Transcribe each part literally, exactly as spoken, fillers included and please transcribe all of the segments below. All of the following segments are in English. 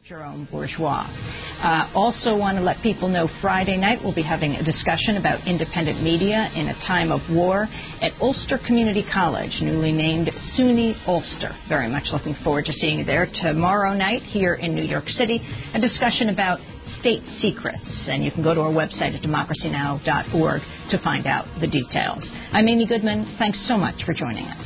Jerome Bourgeois. Uh, also want to let people know Friday night we'll be having a discussion about independent media in a time of war at Ulster Community College, newly named SUNY Ulster. Very much looking forward to seeing you there. Tomorrow night here in New York City, a discussion about state secrets. And you can go to our website at democracy now dot org to find out the details. I'm Amy Goodman. Thanks so much for joining us.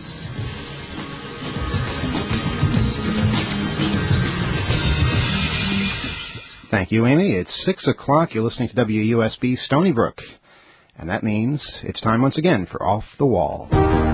Thank you, Amy. It's six o'clock. You're listening to W U S B Stony Brook. And that means it's time once again for Off the Wall.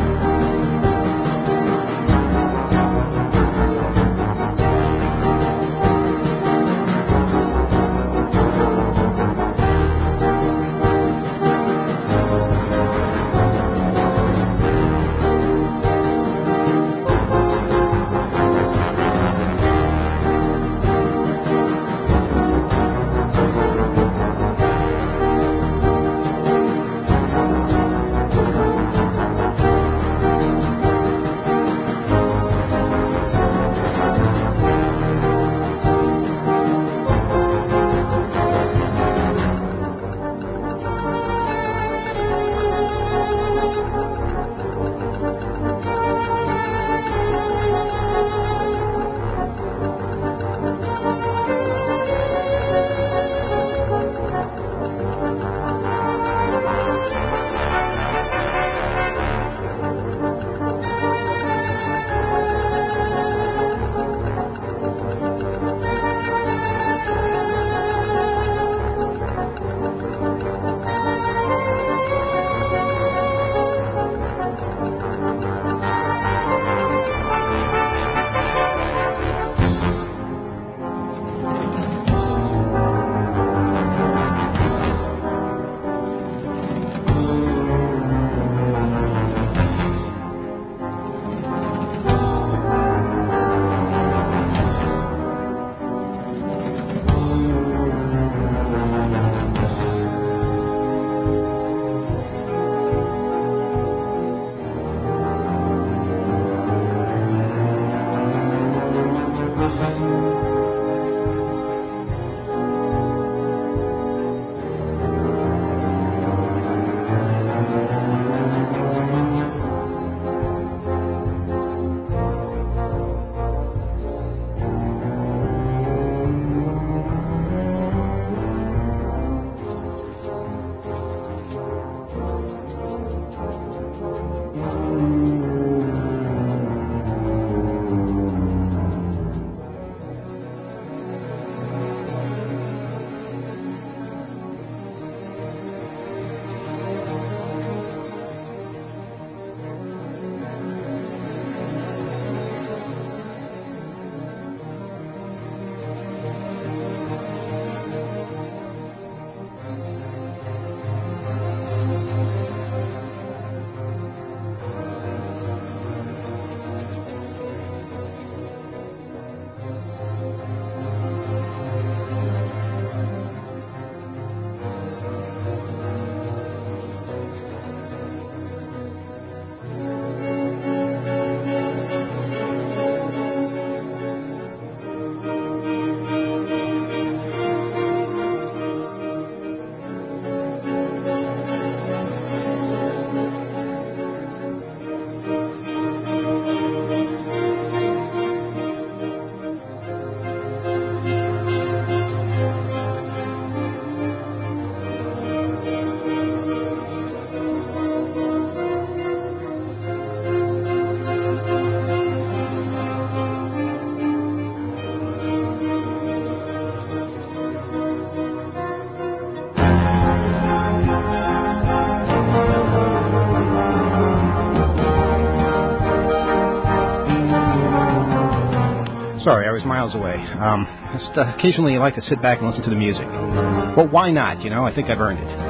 Sorry, I was miles away. Um, just, uh, occasionally I like to sit back and listen to the music. Well, why not? You know, I think I've earned it.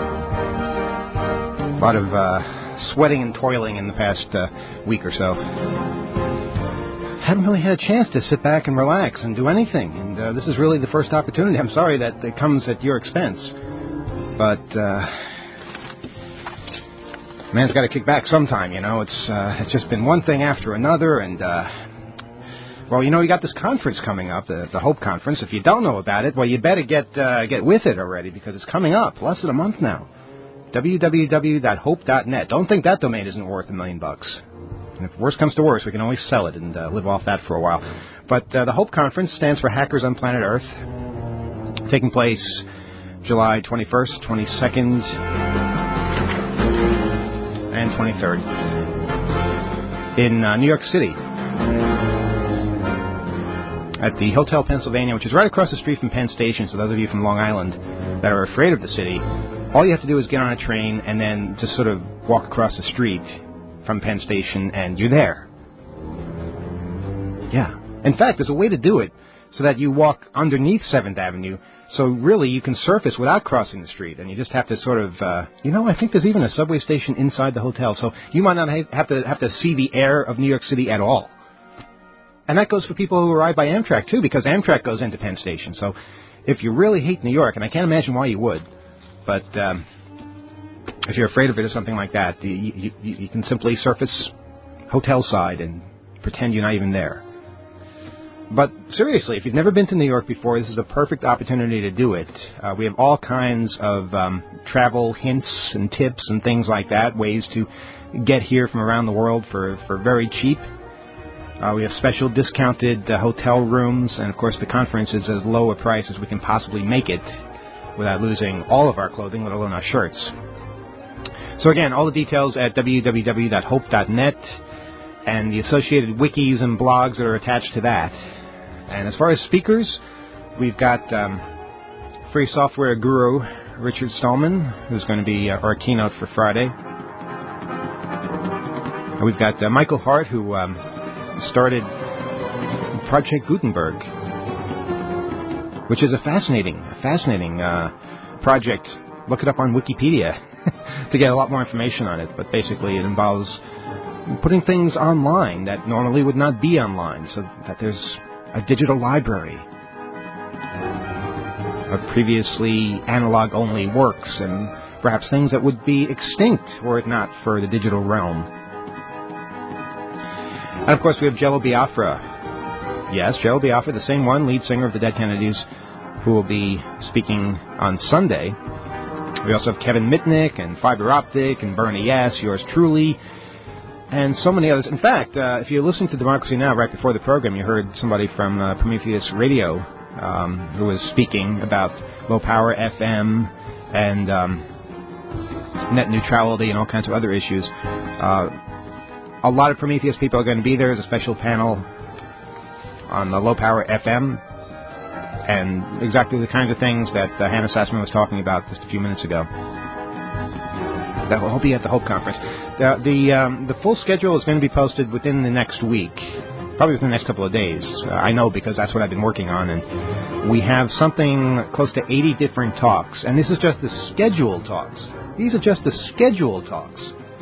A lot of uh, sweating and toiling in the past uh, week or so. Haven't really had a chance to sit back and relax and do anything. And uh, this is really the first opportunity. I'm sorry that it comes at your expense. But, uh, man's got to kick back sometime, you know. It's uh, it's just been one thing after another, and... Uh, Well, you know, we got this conference coming up, the, the Hope Conference. If you don't know about it, well, you better get uh, get with it already because it's coming up. Less than a month now. w w w dot hope dot net. Don't think that domain isn't worth a million bucks. And if worse comes to worse, we can always sell it and uh, live off that for a while. But uh, the Hope Conference stands for Hackers on Planet Earth, taking place July twenty-first, twenty-second, and twenty-third in uh, New York City at the Hotel Pennsylvania, which is right across the street from Penn Station. So those of you from Long Island that are afraid of the city, all you have to do is get on a train and then just sort of walk across the street from Penn Station, and you're there. Yeah. In fact, there's a way to do it so that you walk underneath seventh Avenue, so really you can surface without crossing the street, and you just have to sort of, uh, you know, I think there's even a subway station inside the hotel, so you might not have to have to see the air of New York City at all. And that goes for people who arrive by Amtrak, too, because Amtrak goes into Penn Station. So if you really hate New York, and I can't imagine why you would, but um, if you're afraid of it or something like that, you, you, you can simply surface hotel side and pretend you're not even there. But seriously, if you've never been to New York before, this is a perfect opportunity to do it. Uh, we have all kinds of um, travel hints and tips and things like that, ways to get here from around the world for, for very cheap. Uh, we have special discounted uh, hotel rooms, and, of course, the conference is as low a price as we can possibly make it without losing all of our clothing, let alone our shirts. So, again, all the details at w w w dot hope dot net and the associated wikis and blogs that are attached to that. And as far as speakers, we've got um, free software guru Richard Stallman, who's going to be uh, our keynote for Friday. And we've got uh, Michael Hart, who um, started Project Gutenberg, which is a fascinating, fascinating uh, project. Look it up on Wikipedia to get a lot more information on it. But basically, it involves putting things online that normally would not be online, so that there's a digital library of previously analog-only works and perhaps things that would be extinct were it not for the digital realm. And, of course, we have Jello Biafra. Yes, Jello Biafra, the same one, lead singer of the Dead Kennedys, who will be speaking on Sunday. We also have Kevin Mitnick and Fiber Optic and Bernie S., yours truly, and so many others. In fact, uh, if you listen to Democracy Now! Right before the program, you heard somebody from uh, Prometheus Radio um, who was speaking about low-power F M and um, net neutrality and all kinds of other issues. Uh, a lot of Prometheus people are going to be there. There's a special panel on the low-power F M and exactly the kinds of things that uh, Hannah Sassman was talking about just a few minutes ago. That will be at the Hope Conference. The the, um, the full schedule is going to be posted within the next week, probably within the next couple of days. Uh, I know because that's what I've been working on, and we have something close to eighty different talks, and this is just the scheduled talks. These are just the scheduled talks.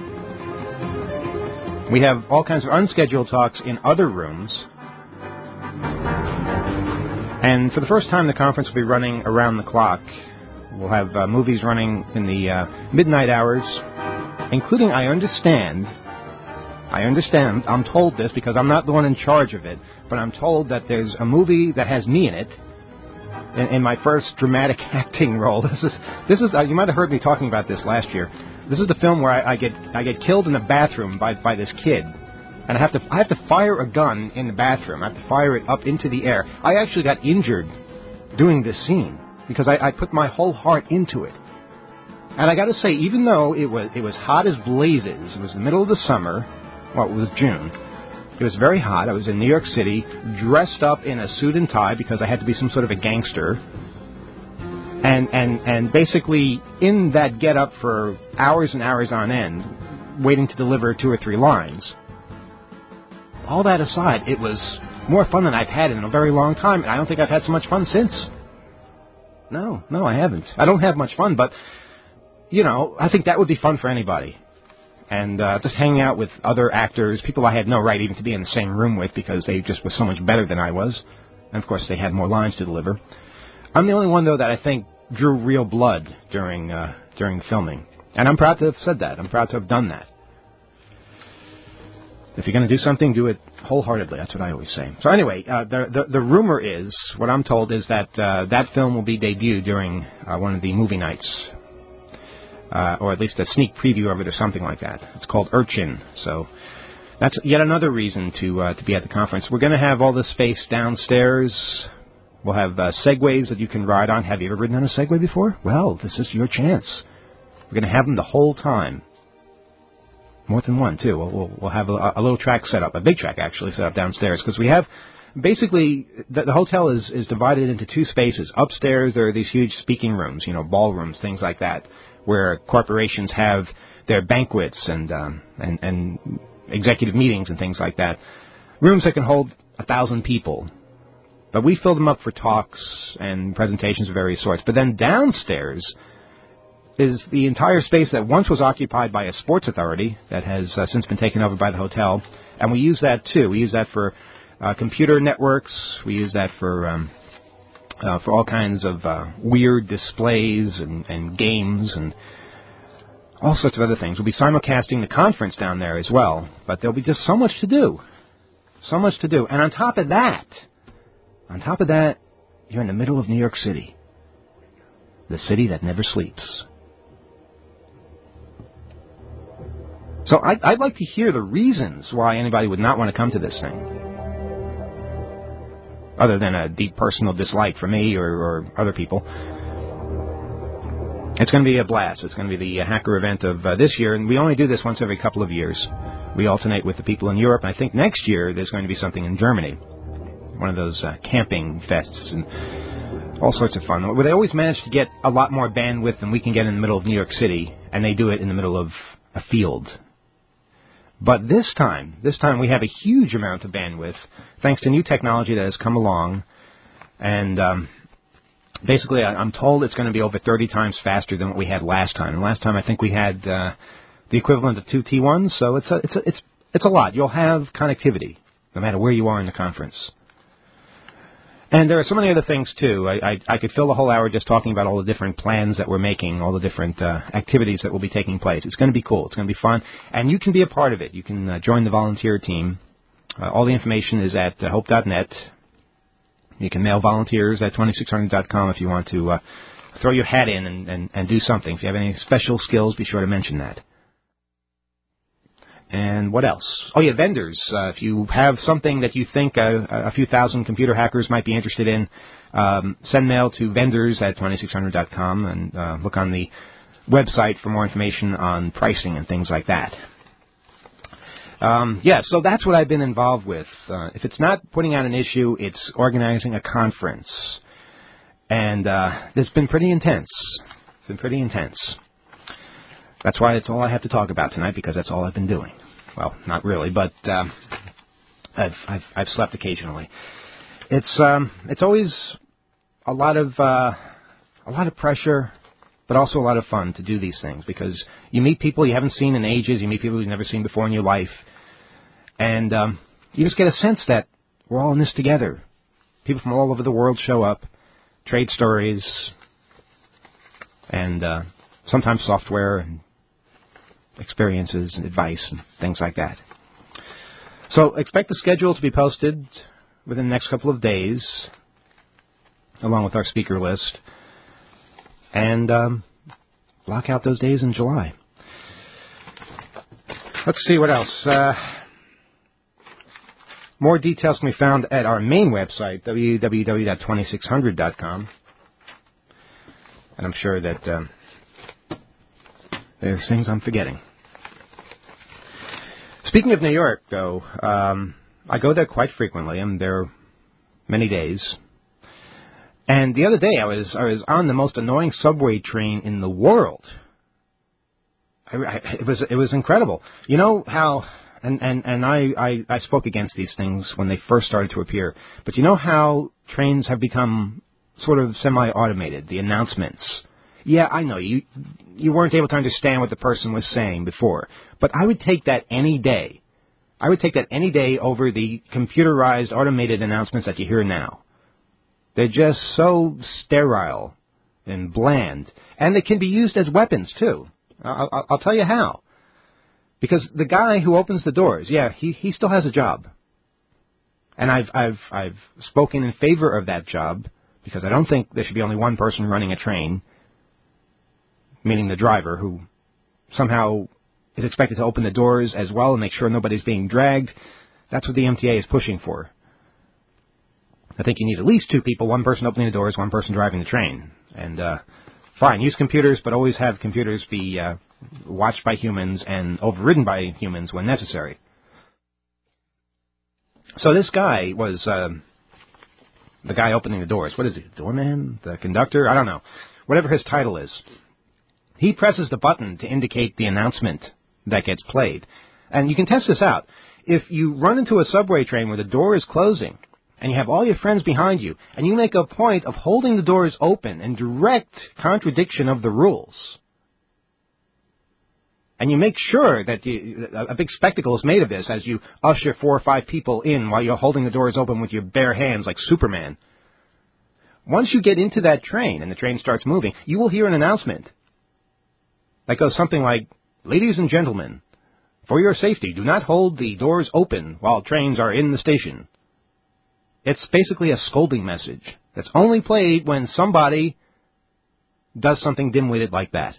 We have all kinds of unscheduled talks in other rooms, and for the first time, the conference will be running around the clock. We'll have uh, movies running in the uh, midnight hours, including, I understand, I understand, I'm told this because I'm not the one in charge of it, but I'm told that there's a movie that has me in it, in, in my first dramatic acting role. This is, this is uh, you might have heard me talking about this last year. This is the film where I, I get I get killed in the bathroom by, by this kid, and I have to I have to fire a gun in the bathroom. I have to fire it up into the air. I actually got injured doing this scene, because I, I put my whole heart into it. And I got to say, even though it was it was hot as blazes, it was the middle of the summer, well, it was June, it was very hot, I was in New York City, dressed up in a suit and tie, because I had to be some sort of a gangster, and, and, and basically in that get-up for hours and hours on end, waiting to deliver two or three lines. All that aside, it was more fun than I've had in a very long time, and I don't think I've had so much fun since. No, no, I haven't. I don't have much fun, but, you know, I think that would be fun for anybody. And uh, just hanging out with other actors, people I had no right even to be in the same room with because they just were so much better than I was. And, of course, they had more lines to deliver. I'm the only one, though, that I think drew real blood during uh, during filming. And I'm proud to have said that. I'm proud to have done that. If you're going to do something, do it wholeheartedly. That's what I always say. So anyway, uh, the, the the rumor is, what I'm told is that uh, that film will be debuted during uh, one of the movie nights, uh, or at least a sneak preview of it or something like that. It's called Urchin. So that's yet another reason to uh, to be at the conference. We're going to have all the space downstairs. We'll have uh, segways that you can ride on. Have you ever ridden on a Segway before? Well, this is your chance. We're going to have them the whole time. More than one, too. We'll, we'll, we'll have a, a little track set up, a big track, actually, set up downstairs. Because we have, basically, the, the hotel is, is divided into two spaces. Upstairs, there are these huge speaking rooms, you know, ballrooms, things like that, where corporations have their banquets and, um, and, and executive meetings and things like that. Rooms that can hold a thousand people. But we fill them up for talks and presentations of various sorts. But then downstairs is the entire space that once was occupied by a sports authority that has uh, since been taken over by the hotel. And we use that, too. We use that for uh, computer networks. We use that for um, uh, for all kinds of uh, weird displays and, and games and all sorts of other things. We'll be simulcasting the conference down there as well. But there'll be just so much to do. So much to do. And on top of that, on top of that, you're in the middle of New York City. The city that never sleeps. So I'd, I'd like to hear the reasons why anybody would not want to come to this thing. Other than a deep personal dislike for me or, or other people. It's going to be a blast. It's going to be the hacker event of uh, this year, and we only do this once every couple of years. We alternate with the people in Europe, and I think next year there's going to be something in Germany. One of those uh, camping fests and all sorts of fun. Where they always manage to get a lot more bandwidth than we can get in the middle of New York City, and they do it in the middle of a field. But this time, this time we have a huge amount of bandwidth, thanks to new technology that has come along. And um, basically, I'm told it's going to be over thirty times faster than what we had last time. And last time, I think we had uh, the equivalent of two T ones, so it's a, it's a, it's it's a lot. You'll have connectivity, no matter where you are in the conference. And there are so many other things, too. I, I, I could fill the whole hour just talking about all the different plans that we're making, all the different uh, activities that will be taking place. It's going to be cool. It's going to be fun. And you can be a part of it. You can uh, join the volunteer team. Uh, all the information is at uh, hope dot net. You can mail volunteers at twenty-six hundred dot com if you want to uh, throw your hat in and, and, and do something. If you have any special skills, be sure to mention that. And what else? Oh, yeah, vendors. Uh, if you have something that you think a, a few thousand computer hackers might be interested in, um, send mail to vendors at twenty-six hundred dot com and uh, look on the website for more information on pricing and things like that. Um, yeah, so that's what I've been involved with. Uh, if it's not putting out an issue, it's organizing a conference. And uh, it's been pretty intense. It's been pretty intense. That's why it's all I have to talk about tonight, because that's all I've been doing. Well, not really, but um, I've, I've I've slept occasionally. It's um it's always a lot of uh, a lot of pressure, but also a lot of fun to do these things, because you meet people you haven't seen in ages. You meet people you've never seen before in your life, and um, you just get a sense that we're all in this together. People from all over the world show up, trade stories, and uh, sometimes software and experiences and advice and things like that. So expect the schedule to be posted within the next couple of days, along with our speaker list, and um, block out those days in July. Let's see what else. Uh, more details can be found at our main website, w w w dot twenty-six hundred dot com. And I'm sure that um, there's things I'm forgetting. Speaking of New York, though, um, I go there quite frequently. I'm there many days. And the other day, I was I was on the most annoying subway train in the world. I, I, it was it was incredible. You know how, and and and I, I I spoke against these things when they first started to appear. But you know how trains have become sort of semi-automated, the announcements. Yeah, I know, you you weren't able to understand what the person was saying before. But I would take that any day. I would take that any day over the computerized, automated announcements that you hear now. They're just so sterile and bland. And they can be used as weapons, too. I'll, I'll, I'll tell you how. Because the guy who opens the doors, yeah, he, he still has a job. And I've, I've, I've spoken in favor of that job because I don't think there should be only one person running a train, meaning the driver, who somehow is expected to open the doors as well and make sure nobody's being dragged. That's what the M T A is pushing for. I think you need at least two people, one person opening the doors, one person driving the train. And, uh, fine, use computers, but always have computers be uh, watched by humans and overridden by humans when necessary. So this guy was uh, the guy opening the doors. What is he, the doorman? The conductor? I don't know. Whatever his title is. He presses the button to indicate the announcement that gets played. And you can test this out. If you run into a subway train where the door is closing, and you have all your friends behind you, and you make a point of holding the doors open in direct contradiction of the rules, and you make sure that you, a big spectacle is made of this as you usher four or five people in while you're holding the doors open with your bare hands like Superman. Once you get into that train and the train starts moving, you will hear an announcement that goes something like, "Ladies and gentlemen, for your safety, do not hold the doors open while trains are in the station." It's basically a scolding message that's only played when somebody does something dim-witted like that.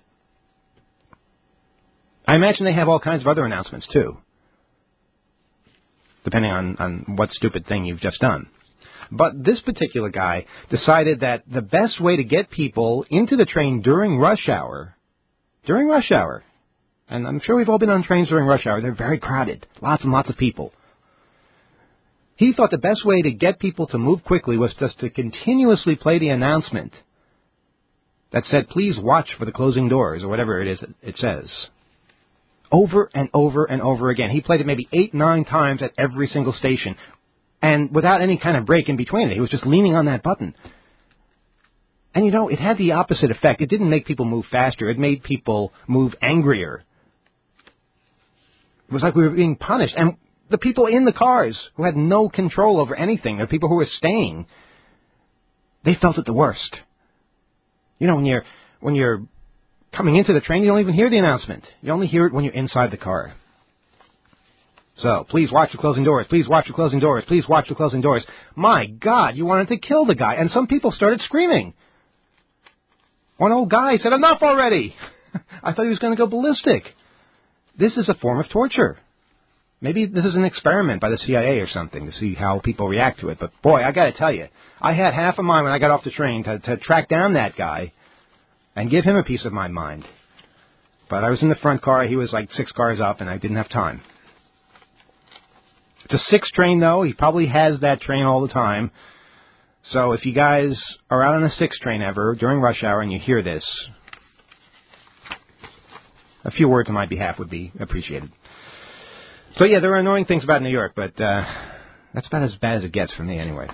I imagine they have all kinds of other announcements, too, depending on, on what stupid thing you've just done. But this particular guy decided that the best way to get people into the train during rush hour, during rush hour, and I'm sure we've all been on trains during rush hour, they're very crowded, lots and lots of people. He thought the best way to get people to move quickly was just to continuously play the announcement that said, "Please watch for the closing doors," or whatever it is it says. Over and over and over again. He played it maybe eight, nine times at every single station. And without any kind of break in between it. He was just leaning on that button. And you know, it had the opposite effect. It didn't make people move faster. It made people move angrier. It was like we were being punished. And the people in the cars who had no control over anything, the people who were staying, they felt it the worst. You know, when you're when you're coming into the train, you don't even hear the announcement. You only hear it when you're inside the car. So, please watch the closing doors. Please watch the closing doors. Please watch the closing doors. My God, you wanted to kill the guy. And some people started screaming. One old guy said, "Enough already." I thought he was going to go ballistic. This is a form of torture. Maybe this is an experiment by the C I A or something to see how people react to it. But, boy, I got to tell you, I had half a mind when I got off the train to, to track down that guy and give him a piece of my mind. But I was in the front car. He was like six cars up, and I didn't have time. It's a six train, though. He probably has that train all the time. So if you guys are out on a six train ever during rush hour and you hear this, a few words on my behalf would be appreciated. So, yeah, there are annoying things about New York, but uh, that's about as bad as it gets for me anyway.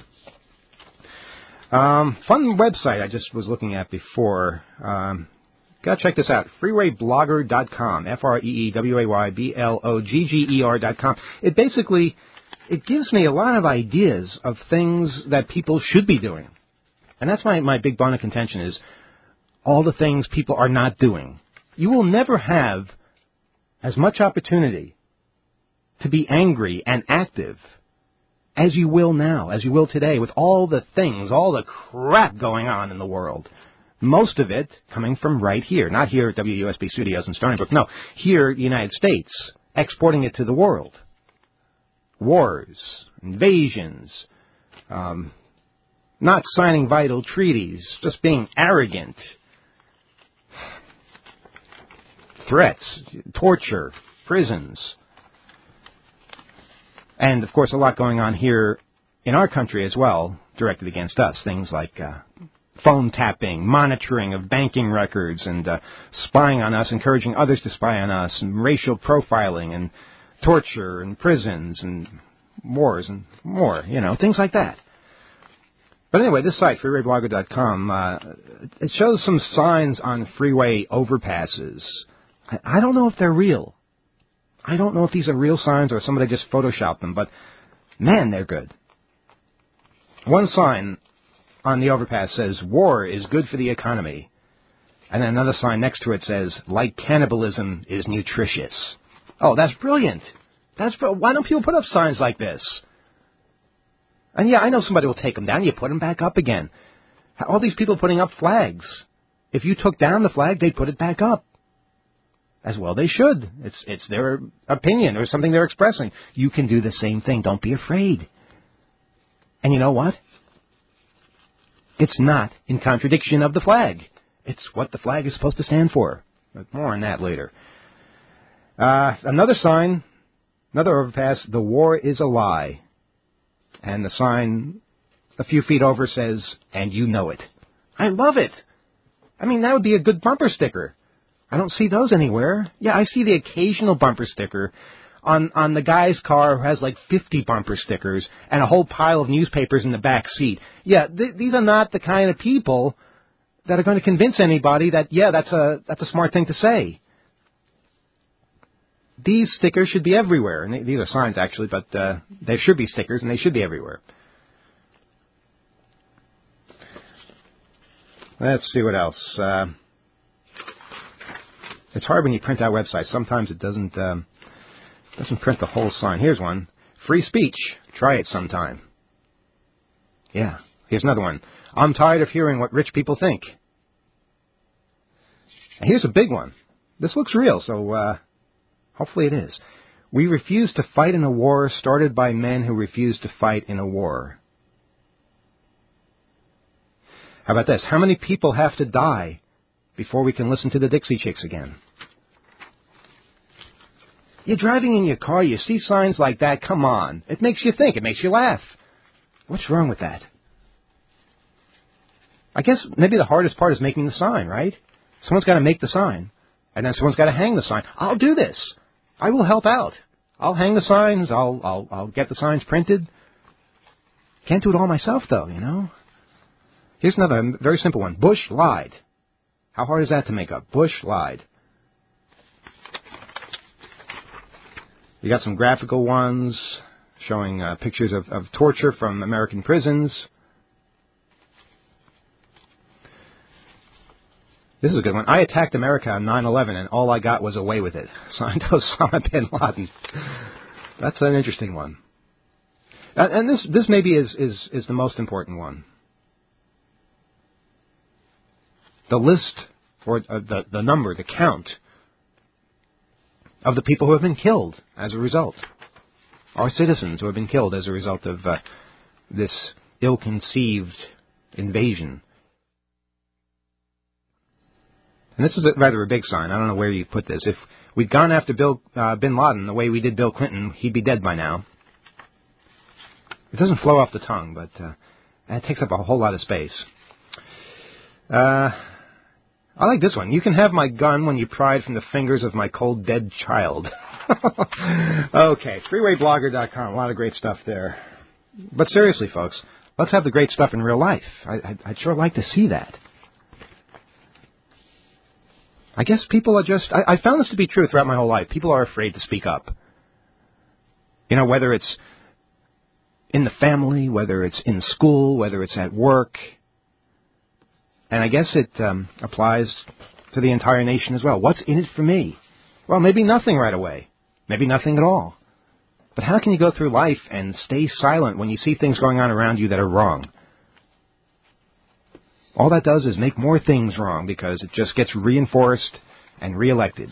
Um, fun website I just was looking at before. Um, gotta check this out. freeway blogger dot com. F R E E W A Y B L O G G E R dot com. It basically, it gives me a lot of ideas of things that people should be doing. And that's my, my big bone of contention is all the things people are not doing. You will never have as much opportunity to be angry and active as you will now, as you will today, with all the things, all the crap going on in the world. Most of it coming from right here, not here at W U S B Studios in Stony Brook. No, here in the United States, exporting it to the world. Wars, invasions, um, not signing vital treaties, just being arrogant, threats, torture, prisons. And, of course, a lot going on here in our country as well, directed against us. Things like uh, phone tapping, monitoring of banking records, and uh, spying on us, encouraging others to spy on us, and racial profiling, and torture, and prisons, and wars, and more, you know, things like that. But anyway, this site, freeway blogger dot com, uh, it shows some signs on freeway overpasses. I, I don't know if they're real. I don't know if these are real signs or somebody just photoshopped them, but, man, they're good. One sign on the overpass says, "War is good for the economy." And then another sign next to it says, "Like cannibalism is nutritious." Oh, that's brilliant. That's br- Why don't people put up signs like this? And yeah, I know somebody will take them down. You put them back up again. All these people putting up flags. If you took down the flag, they'd put it back up. As well they should. It's it's their opinion or something they're expressing. You can do the same thing. Don't be afraid. And you know what? It's not in contradiction of the flag. It's what the flag is supposed to stand for. But more on that later. Uh, another sign, another overpass, the war is a lie. And the sign a few feet over says, and you know it. I love it. I mean, that would be a good bumper sticker. I don't see those anywhere. Yeah, I see the occasional bumper sticker on, on the guy's car who has like fifty bumper stickers and a whole pile of newspapers in the back seat. Yeah, th- these are not the kind of people that are going to convince anybody that, yeah, that's a that's a smart thing to say. These stickers should be everywhere. And these are signs, actually, but uh, there should be stickers, and they should be everywhere. Let's see what else. Uh, it's hard when you print out websites. Sometimes it doesn't um, doesn't print the whole sign. Here's one. Free speech. Try it sometime. Yeah. Here's another one. I'm tired of hearing what rich people think. And here's a big one. This looks real, so uh, hopefully it is. We refuse to fight in a war started by men who refuse to fight in a war. How about this? How many people have to die before we can listen to the Dixie Chicks again? You're driving in your car, you see signs like that, come on. It makes you think, it makes you laugh. What's wrong with that? I guess maybe the hardest part is making the sign, right? Someone's got to make the sign, and then someone's got to hang the sign. I'll do this. I will help out. I'll hang the signs. I'll I'll I'll get the signs printed. Can't do it all myself, though, you know. Here's another very simple one. Bush lied. How hard is that to make up? Bush lied. You got some graphical ones showing uh, pictures of, of torture from American prisons. This is a good one. I attacked America on nine eleven, and all I got was away with it. Signed Osama bin Laden. That's an interesting one. And, and this this maybe is, is, is the most important one. The list, or uh, the, the number, the count of the people who have been killed as a result. Our citizens who have been killed as a result of uh, this ill-conceived invasion. And this is a, rather a big sign. I don't know where you put this. If we'd gone after Bill uh, bin Laden the way we did Bill Clinton, he'd be dead by now. It doesn't flow off the tongue, but uh, it takes up a whole lot of space. Uh, I like this one. You can have my gun when you pry it from the fingers of my cold, dead child. Okay, freeway blogger dot com. A lot of great stuff there. But seriously, folks, let's have the great stuff in real life. I, I, I'd sure like to see that. I guess people are just... I, I found this to be true throughout my whole life. People are afraid to speak up. You know, whether it's in the family, whether it's in school, whether it's at work. And I guess it um, applies to the entire nation as well. What's in it for me? Well, maybe nothing right away. Maybe nothing at all. But how can you go through life and stay silent when you see things going on around you that are wrong? All that does is make more things wrong because it just gets reinforced and reelected.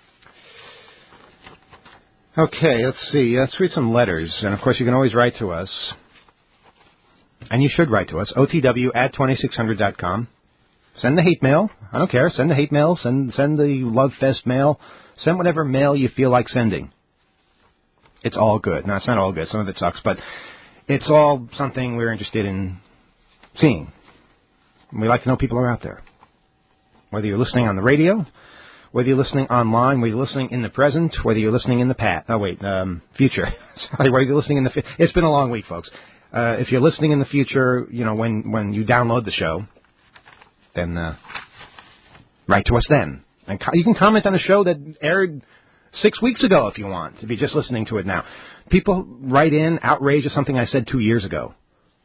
Okay, let's see. Let's read some letters. And, of course, you can always write to us. And you should write to us, O T W at twenty-six hundred dot com. Send the hate mail. I don't care. Send the hate mail. Send, send the love fest mail. Send whatever mail you feel like sending. It's all good. No, it's not all good. Some of it sucks. But it's all something we're interested in seeing. We like to know people are out there. Whether you're listening on the radio, whether you're listening online, whether you're listening in the present, whether you're listening in the past. Oh, wait, um, future. Sorry, whether you're listening in the... Fi- it's been a long week, folks. Uh, if you're listening in the future, you know, when, when you download the show, then uh, write to us then. And co- you can comment on a show that aired six weeks ago if you want, if you're just listening to it now. People write in outrage at something I said two years ago.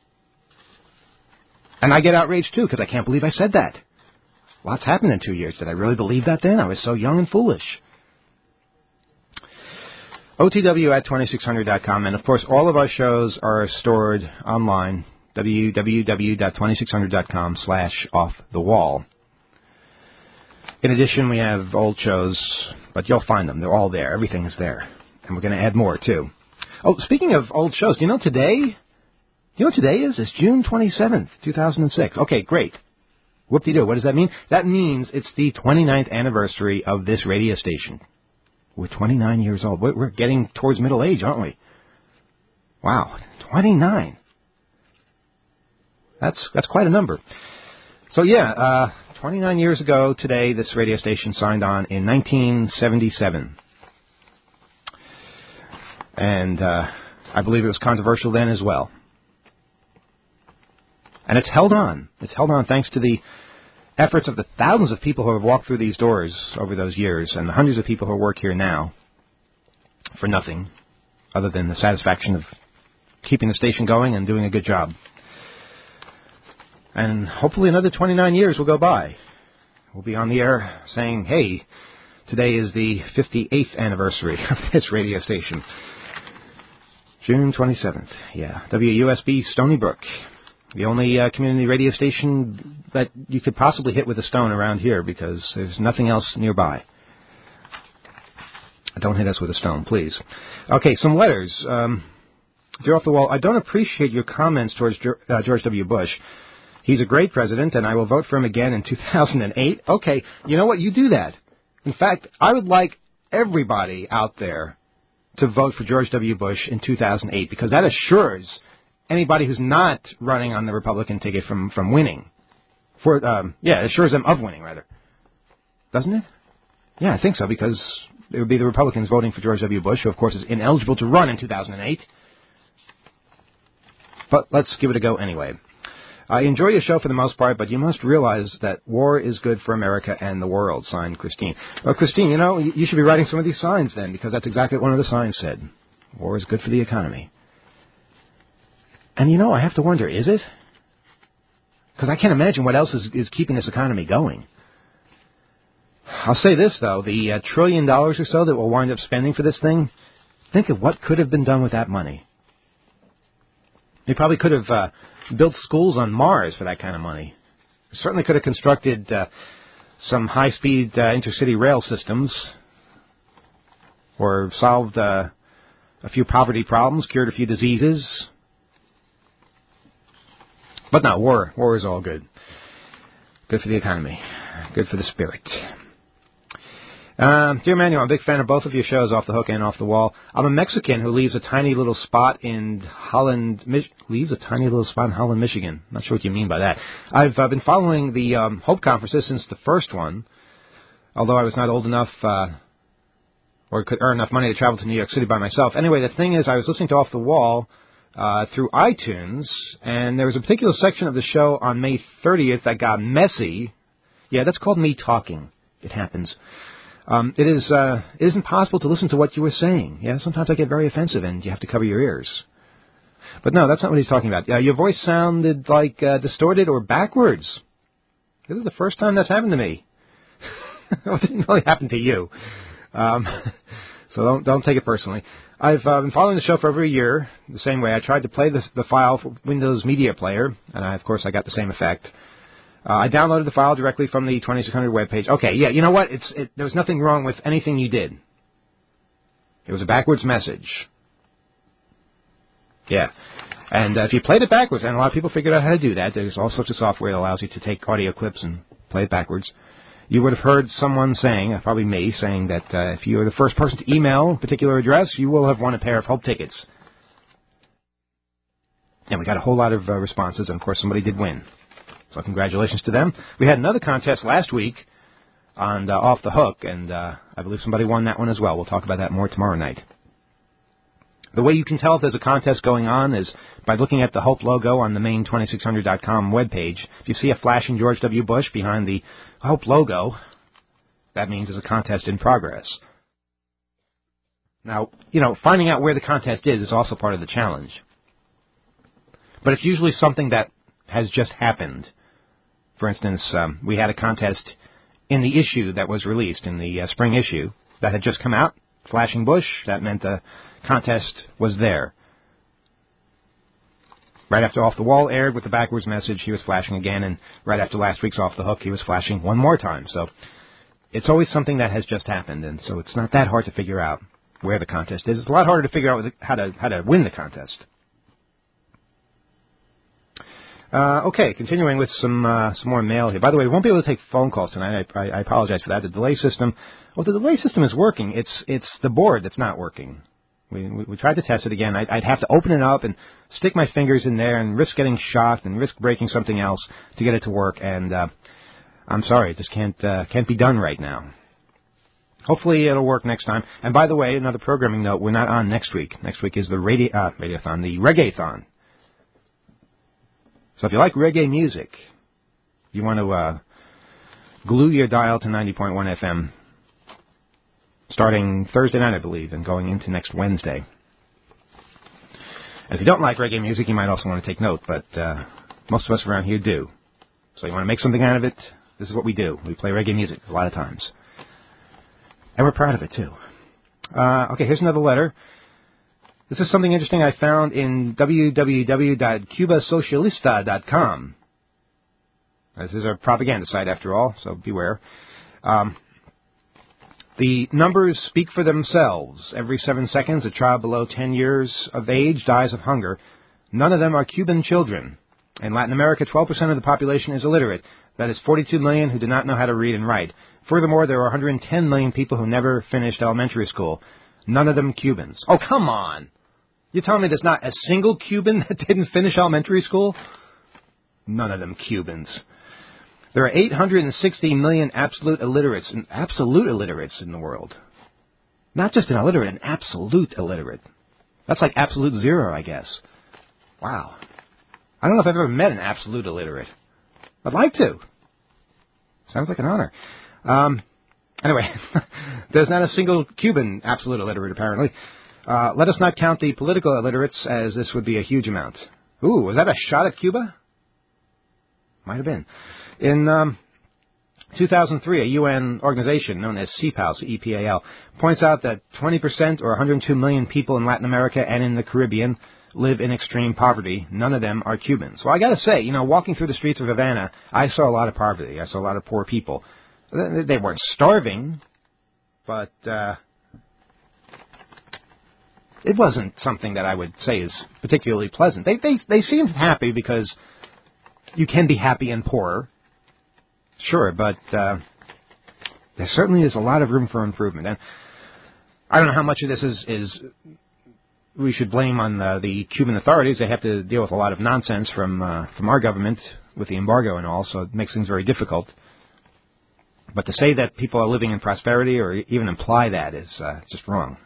And I get outraged, too, because I can't believe I said that. Lots happened in two years. Did I really believe that then? I was so young and foolish. O T W at twenty-six hundred dot com. And, of course, all of our shows are stored online, w w w dot twenty-six hundred dot com slash off the wall. In addition, we have old shows, but you'll find them. They're all there. Everything is there. And we're going to add more, too. Oh, speaking of old shows, do you know today? Do you know what today is? It's June twenty-seventh, two thousand six. Okay, great. Whoop-de-doo. What does that mean? That means it's the twenty-ninth anniversary of this radio station. We're twenty-nine years old. We're getting towards middle age, aren't we? Wow, twenty-nine. That's that's quite a number. So, yeah, uh, twenty-nine years ago today, this radio station signed on in nineteen seventy-seven. And uh, I believe it was controversial then as well. And it's held on. It's held on thanks to the efforts of the thousands of people who have walked through these doors over those years and the hundreds of people who work here now for nothing other than the satisfaction of keeping the station going and doing a good job. And hopefully another twenty-nine years will go by. We'll be on the air saying, hey, today is the fifty-eighth anniversary of this radio station. June twenty-seventh, yeah. W U S B Stony Brook. The only uh, community radio station that you could possibly hit with a stone around here because there's nothing else nearby. Don't hit us with a stone, please. Okay, some letters. Um, Dear Off the Wall, I don't appreciate your comments towards uh, George W. Bush. He's a great president, and I will vote for him again in two thousand eight. Okay, you know what? You do that. In fact, I would like everybody out there to vote for George W. Bush in two thousand eight because that assures anybody who's not running on the Republican ticket from, from winning. For um, yeah, it assures them of winning, rather. Doesn't it? Yeah, I think so, because it would be the Republicans voting for George W. Bush, who, of course, is ineligible to run in two thousand eight. But let's give it a go anyway. I enjoy your show for the most part, but you must realize that war is good for America and the world, signed Christine. Well, Christine, you know, you should be writing some of these signs then, because that's exactly what one of the signs said. War is good for the economy. And, you know, I have to wonder, is it? Because I can't imagine what else is, is keeping this economy going. I'll say this, though. The uh, trillion dollars or so that we'll wind up spending for this thing, think of what could have been done with that money. They probably could have uh, built schools on Mars for that kind of money. Certainly could have constructed uh, some high-speed uh, intercity rail systems or solved uh, a few poverty problems, cured a few diseases. But no, war. War is all good. Good for the economy. Good for the spirit. Um, dear Manuel, I'm a big fan of both of your shows, Off the Hook and Off the Wall. I'm a Mexican who leaves a tiny little spot in Holland, Mich- leaves a tiny little spot in Holland, Michigan. Not sure what you mean by that. I've uh, been following the um, Hope conferences since the first one, although I was not old enough uh, or could earn enough money to travel to New York City by myself. Anyway, the thing is, I was listening to Off the Wall uh, through iTunes, and there was a particular section of the show on May thirtieth that got messy. Yeah, that's called me talking. It happens. Um, it is, uh, it isn't possible to listen to what you were saying. Yeah, sometimes I get very offensive and you have to cover your ears. But no, that's not what he's talking about. Uh, your voice sounded like uh, distorted or backwards. This is the first time that's happened to me. It didn't really happen to you. Um, so don't don't take it personally. I've uh, been following the show for over a year, the same way. I tried to play the, the file for Windows Media Player, and I, of course I got the same effect. Uh, I downloaded the file directly from the twenty-six hundred webpage. Okay, yeah, you know what? It's it, there was nothing wrong with anything you did. It was a backwards message. Yeah. And uh, if you played it backwards, and a lot of people figured out how to do that, there's all sorts of software that allows you to take audio clips and play it backwards. You would have heard someone saying, uh, probably me, saying that uh, if you are the first person to email a particular address, you will have won a pair of Hope tickets. And we got a whole lot of uh, responses, and of course somebody did win. So congratulations to them. We had another contest last week on uh, Off the Hook, and uh, I believe somebody won that one as well. We'll talk about that more tomorrow night. The way you can tell if there's a contest going on is by looking at the Hope logo on the main twenty-six hundred dot com webpage. If you see a flashing George W. Bush behind the Hope logo, that means there's a contest in progress. Now, you know, finding out where the contest is is also part of the challenge. But it's usually something that has just happened. For instance, um, we had a contest in the issue that was released, in the uh, spring issue, that had just come out flashing Bush, that meant the contest was there. Right after Off the Wall aired with the backwards message, he was flashing again, and right after last week's Off the Hook, he was flashing one more time. So it's always something that has just happened, and so it's not that hard to figure out where the contest is. It's a lot harder to figure out how to how to win the contest. Uh, okay, continuing with some uh, some more mail here. By the way, we won't be able to take phone calls tonight. I, I, I apologize for that. The delay system, well, the delay system is working. It's it's the board that's not working. We, we, we tried to test it again. I'd, I'd have to open it up and stick my fingers in there and risk getting shocked and risk breaking something else to get it to work. And uh, I'm sorry, it just can't uh, can't be done right now. Hopefully it'll work next time. And by the way, another programming note: we're not on next week. Next week is the radio uh, radiothon, the Reggae-thon. So if you like reggae music, you want to uh, glue your dial to ninety point one F M. Starting Thursday night, I believe, and going into next Wednesday. And if you don't like reggae music, you might also want to take note, but uh, most of us around here do. So you want to make something out of it, this is what we do. We play reggae music a lot of times. And we're proud of it, too. Uh, okay, here's another letter. This is something interesting I found in w w w dot cuba socialista dot com. This is a propaganda site, after all, so beware. Um... The numbers speak for themselves. Every seven seconds, a child below ten years of age dies of hunger. None of them are Cuban children. In Latin America, twelve percent of the population is illiterate. That is forty-two million who do not know how to read and write. Furthermore, there are one hundred ten million people who never finished elementary school. None of them Cubans. Oh, come on. You're telling me there's not a single Cuban that didn't finish elementary school? None of them Cubans. There are eight hundred sixty million absolute illiterates, and absolute illiterates in the world. Not just an illiterate, an absolute illiterate. That's like absolute zero, I guess. Wow. I don't know if I've ever met an absolute illiterate. I'd like to. Sounds like an honor. Um, anyway, there's not a single Cuban absolute illiterate, apparently. Uh, let us not count the political illiterates, as this would be a huge amount. Ooh, was that a shot at Cuba? Might have been. In um, two thousand three, a U N organization known as C P A L, C E P A L, points out that twenty percent or one hundred two million people in Latin America and in the Caribbean live in extreme poverty. None of them are Cubans. Well, I got to say, you know, walking through the streets of Havana, I saw a lot of poverty. I saw a lot of poor people. They weren't starving, but uh, it wasn't something that I would say is particularly pleasant. They they they seemed happy because you can be happy and poor. Sure, but uh, there certainly is a lot of room for improvement. And I don't know how much of this is, is we should blame on uh, the Cuban authorities. They have to deal with a lot of nonsense from uh, from our government with the embargo and all, so it makes things very difficult. But to say that people are living in prosperity or even imply that is uh, just wrong.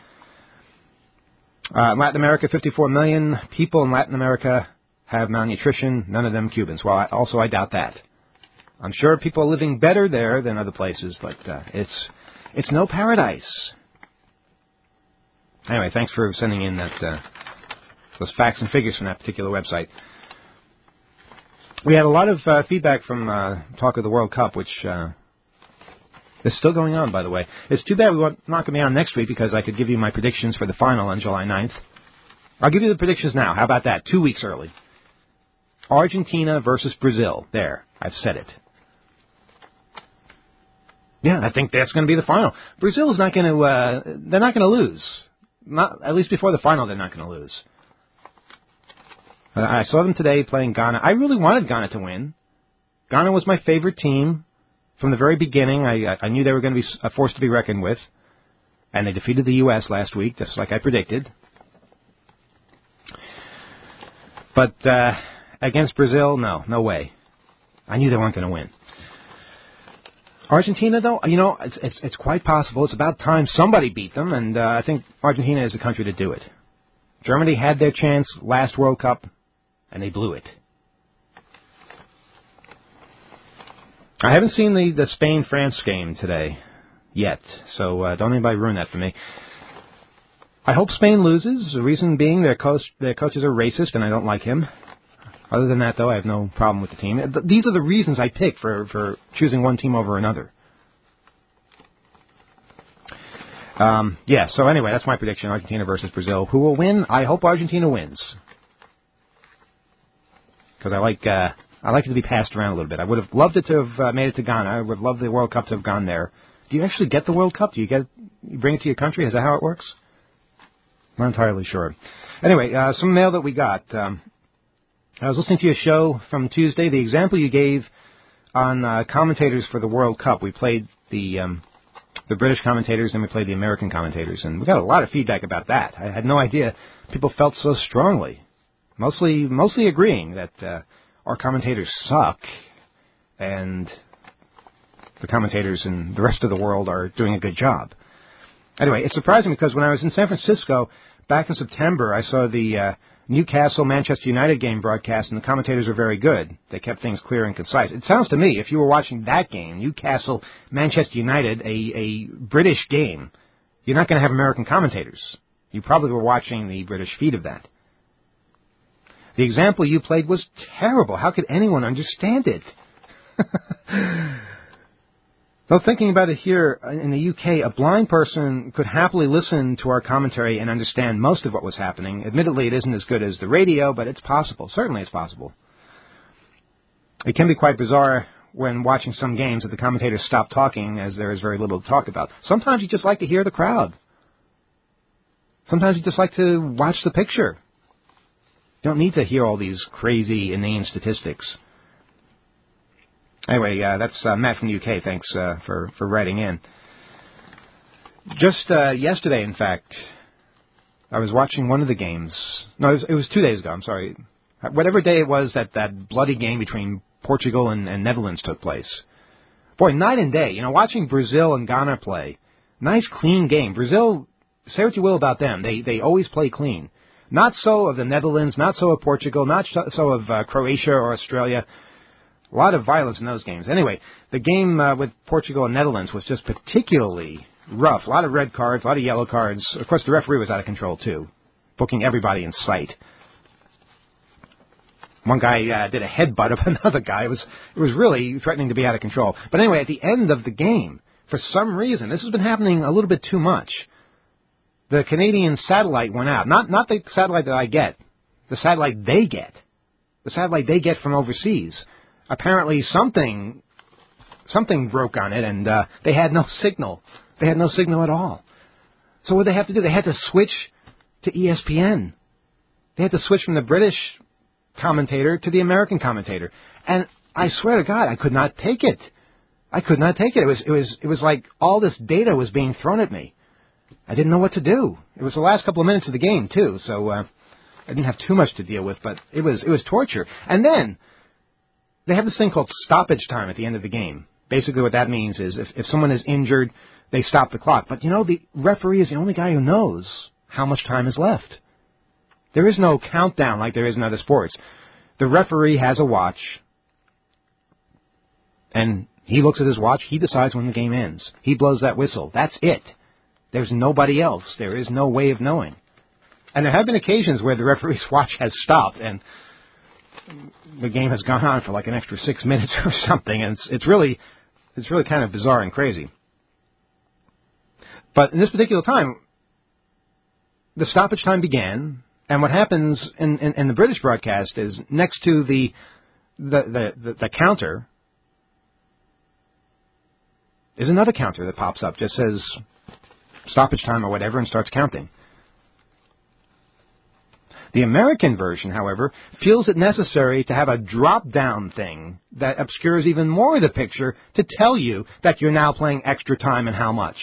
Uh, in Latin America, fifty-four million people in Latin America have malnutrition, none of them Cubans. Well, I, also I doubt that. I'm sure people are living better there than other places, but uh, it's it's no paradise. Anyway, thanks for sending in that uh, those facts and figures from that particular website. We had a lot of uh, feedback from uh, Talk of the World Cup, which uh, is still going on, by the way. It's too bad we weren't not going to be on next week because I could give you my predictions for the final on July ninth. I'll give you the predictions now. How about that? Two weeks early. Argentina versus Brazil. There, I've said it. Yeah, I think that's going to be the final. Brazil's not going to, uh, they're not going to lose. Not, at least before the final, they're not going to lose. Uh, I saw them today playing Ghana. I really wanted Ghana to win. Ghana was my favorite team from the very beginning. I, I knew they were going to be a force to be reckoned with. And they defeated the U S last week, just like I predicted. But uh, against Brazil, no, no way. I knew they weren't going to win. Argentina, though, you know, it's, it's it's quite possible. It's about time somebody beat them, and uh, I think Argentina is the country to do it. Germany had their chance last World Cup, and they blew it. I haven't seen the, the Spain-France game today yet, so uh, don't anybody ruin that for me. I hope Spain loses, the reason being their, coach, their coaches are racist, and I don't like him. Other than that, though, I have no problem with the team. These are the reasons I pick for, for choosing one team over another. Um, yeah, so anyway, that's my prediction, Argentina versus Brazil. Who will win? I hope Argentina wins. Because I like uh, I like it to be passed around a little bit. I would have loved it to have uh, made it to Ghana. I would have loved the World Cup to have gone there. Do you actually get the World Cup? Do you get you bring it to your country? Is that how it works? Not entirely sure. Anyway, uh, some mail that we got. Um, I was listening to your show from Tuesday. The example you gave on uh, commentators for the World Cup. We played the um, the British commentators and we played the American commentators, and we got a lot of feedback about that. I had no idea people felt so strongly. Mostly, mostly agreeing that uh, our commentators suck, and the commentators in the rest of the world are doing a good job. Anyway, it's surprising because when I was in San Francisco back in September, I saw the uh, Newcastle-Manchester United game broadcast, and the commentators were very good. They kept things clear and concise. It sounds to me, if you were watching that game, Newcastle-Manchester United, a, a British game, you're not going to have American commentators. You probably were watching the British feed of that. The example you played was terrible. How could anyone understand it? Though thinking about it here in the U K, a blind person could happily listen to our commentary and understand most of what was happening. Admittedly, it isn't as good as the radio, but it's possible. Certainly it's possible. It can be quite bizarre when watching some games that the commentators stop talking as there is very little to talk about. Sometimes you just like to hear the crowd. Sometimes you just like to watch the picture. You don't need to hear all these crazy, inane statistics. Anyway, uh, that's uh, Matt from the U K. Thanks uh, for, for writing in. Just uh, yesterday, in fact, I was watching one of the games. No, it was, it was two days ago, I'm sorry. Whatever day it was that that bloody game between Portugal and, and Netherlands took place. Boy, night and day. You know, watching Brazil and Ghana play. Nice, clean game. Brazil, say what you will about them, they, they always play clean. Not so of the Netherlands, not so of Portugal, not so of uh, Croatia or Australia. A lot of violence in those games. Anyway, the game uh, with Portugal and Netherlands was just particularly rough. A lot of red cards, a lot of yellow cards. Of course, the referee was out of control, too, booking everybody in sight. One guy uh, did a headbutt of another guy. It was, it was really threatening to be out of control. But anyway, at the end of the game, for some reason, this has been happening a little bit too much. The Canadian satellite went out. Not not the satellite that I get. The satellite they get. The satellite they get from overseas. Apparently something something broke on it, and uh, they had no signal. They had no signal at all. So what did they have to do? They had to switch to E S P N. They had to switch from the British commentator to the American commentator. And I swear to God, I could not take it. I could not take it. It was it was it was like all this data was being thrown at me. I didn't know what to do. It was the last couple of minutes of the game, too, so uh, I didn't have too much to deal with, but it was it was torture. And then they have this thing called stoppage time at the end of the game. Basically what that means is if, if someone is injured, they stop the clock. But, you know, the referee is the only guy who knows how much time is left. There is no countdown like there is in other sports. The referee has a watch, and he looks at his watch. He decides when the game ends. He blows that whistle. That's it. There's nobody else. There is no way of knowing. And there have been occasions where the referee's watch has stopped and the game has gone on for like an extra six minutes or something. And it's, it's really, it's really kind of bizarre and crazy. But in this particular time, the stoppage time began, and what happens in, in, in the British broadcast is next to the the, the, the the counter is another counter that pops up, just says stoppage time or whatever, and starts counting. The American version, however, feels it necessary to have a drop-down thing that obscures even more of the picture to tell you that you're now playing extra time and how much.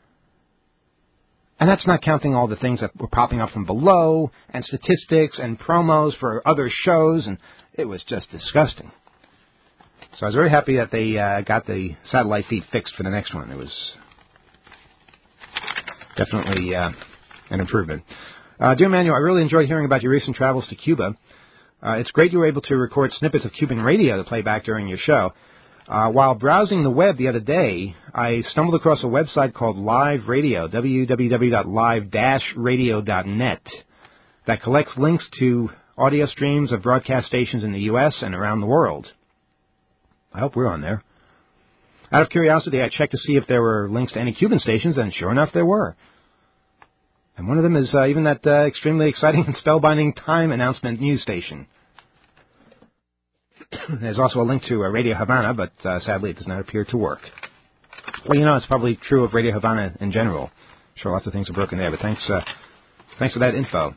And that's not counting all the things that were popping up from below, and statistics and promos for other shows, and it was just disgusting. So I was very happy that they uh, got the satellite feed fixed for the next one. It was definitely uh, an improvement. Uh, dear Manuel, I really enjoyed hearing about your recent travels to Cuba. Uh, it's great you were able to record snippets of Cuban radio to play back during your show. Uh, while browsing the web the other day, I stumbled across a website called Live Radio, w w w dot live dash radio dot net, that collects links to audio streams of broadcast stations in the U S and around the world. I hope we're on there. Out of curiosity, I checked to see if there were links to any Cuban stations, and sure enough, there were. And one of them is uh, even that uh, extremely exciting and spellbinding time announcement news station. There's also a link to uh, Radio Havana, but uh, sadly it does not appear to work. Well, you know, it's probably true of Radio Havana in general. I'm sure lots of things are broken there, but thanks, uh, thanks for that info.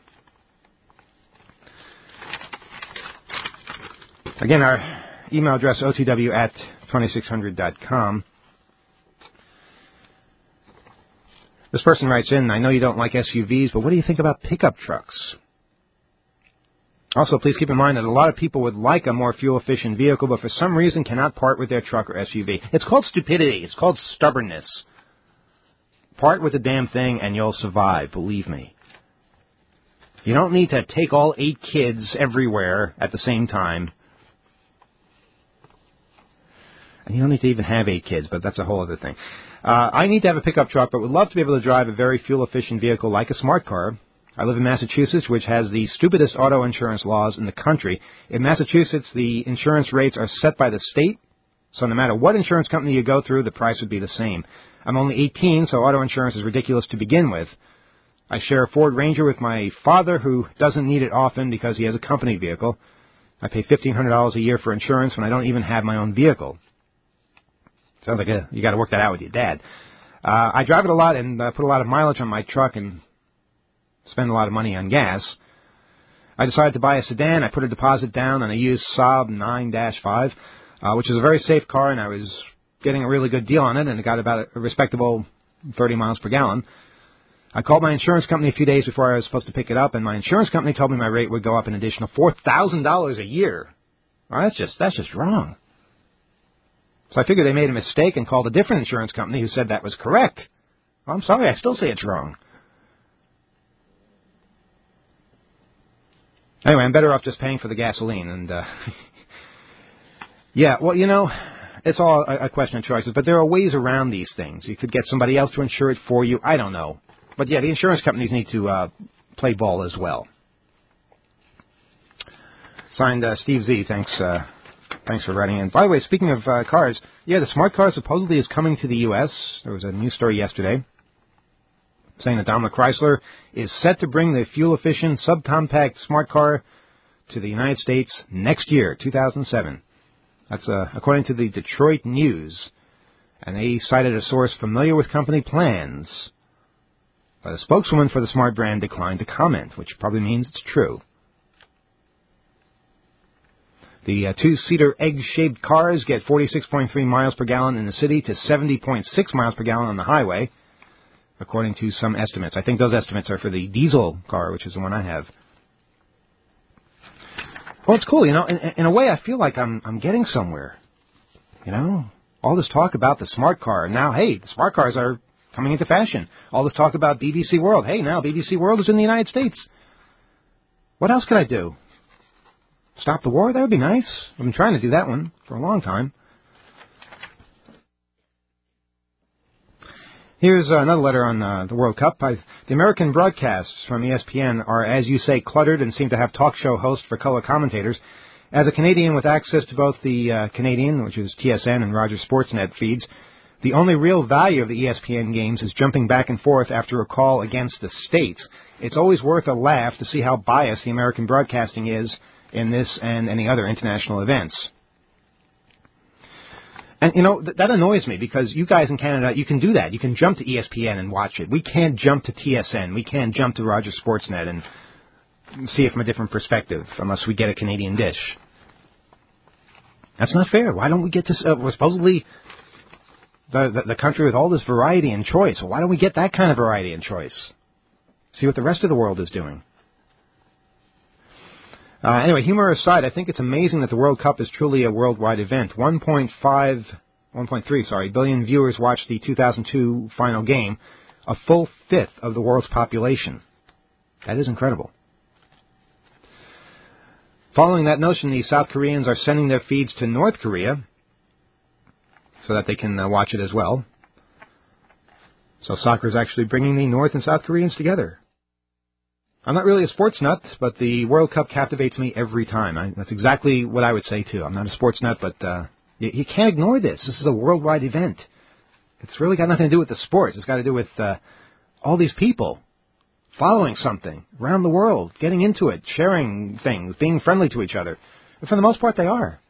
Again, our email address, O T W at twenty-six hundred dot com. This person writes in, I know you don't like S U Vs, but what do you think about pickup trucks? Also, please keep in mind that a lot of people would like a more fuel-efficient vehicle, but for some reason cannot part with their truck or S U V. It's called stupidity. It's called stubbornness. Part with the damn thing and you'll survive, believe me. You don't need to take all eight kids everywhere at the same time. And you don't need to even have eight kids, but that's a whole other thing. Uh, I need to have a pickup truck, but would love to be able to drive a very fuel-efficient vehicle like a smart car. I live in Massachusetts, which has the stupidest auto insurance laws in the country. In Massachusetts, the insurance rates are set by the state, so no matter what insurance company you go through, the price would be the same. I'm only eighteen, so auto insurance is ridiculous to begin with. I share a Ford Ranger with my father, who doesn't need it often because he has a company vehicle. I pay fifteen hundred dollars a year for insurance when I don't even have my own vehicle. Sounds like a, you got to work that out with your dad. Uh, I drive it a lot and uh, put a lot of mileage on my truck and spend a lot of money on gas. I decided to buy a sedan. I put a deposit down on a used Saab nine dash five, uh, which is a very safe car, and I was getting a really good deal on it, and it got about a respectable thirty miles per gallon. I called my insurance company a few days before I was supposed to pick it up, and my insurance company told me my rate would go up an additional four thousand dollars a year. Well, that's just that's just wrong. So I figured they made a mistake and called a different insurance company who said that was correct. Well, I'm sorry, I still say it's wrong. Anyway, I'm better off just paying for the gasoline. And uh, yeah, well, you know, it's all a, a question of choices. But there are ways around these things. You could get somebody else to insure it for you. I don't know. But yeah, the insurance companies need to uh, play ball as well. Signed, uh, Steve Z. Thanks. Uh, Thanks for writing in. By the way, speaking of uh, cars, yeah, the smart car supposedly is coming to the U S There was a news story yesterday saying that Daimler Chrysler is set to bring the fuel-efficient subcompact smart car to the United States next year, two thousand seven. That's uh, according to the Detroit News, and they cited a source familiar with company plans. But a spokeswoman for the smart brand declined to comment, which probably means it's true. The uh, two-seater egg-shaped cars get forty-six point three miles per gallon in the city to seventy point six miles per gallon on the highway, according to some estimates. I think those estimates are for the diesel car, which is the one I have. Well, it's cool, you know. In, in a way, I feel like I'm I'm getting somewhere. You know, all this talk about the smart car. Now, hey, the smart cars are coming into fashion. All this talk about B B C World. Hey, now B B C World is in the United States. What else could I do? Stop the war? That would be nice. I've been trying to do that one for a long time. Here's uh, another letter on uh, the World Cup. I, the American broadcasts from E S P N are, as you say, cluttered and seem to have talk show hosts for color commentators. As a Canadian with access to both the uh, Canadian, which is T S N, and Rogers Sportsnet feeds, the only real value of the E S P N games is jumping back and forth after a call against the States. It's always worth a laugh to see how biased the American broadcasting is in this and any other international events. And, you know, th- that annoys me because you guys in Canada, you can do that. You can jump to E S P N and watch it. We can't jump to T S N. We can't jump to Rogers Sportsnet and see it from a different perspective unless we get a Canadian dish. That's not fair. Why don't we get this? Uh, we're supposedly the, the, the country with all this variety and choice. Well, why don't we get that kind of variety and choice? See what the rest of the world is doing. Uh, anyway, humor aside, I think it's amazing that the World Cup is truly a worldwide event. one point five, one point three, sorry, billion viewers watched the two thousand two final game, a full fifth of the world's population. That is incredible. Following that notion, the South Koreans are sending their feeds to North Korea so that they can uh, watch it as well. So soccer is actually bringing the North and South Koreans together. I'm not really a sports nut, but the World Cup captivates me every time. I, that's exactly what I would say, too. I'm not a sports nut, but uh, You, you can't ignore this. This is a worldwide event. It's really got nothing to do with the sports. It's got to do with uh, all these people following something around the world, getting into it, sharing things, being friendly to each other. And for the most part, they are.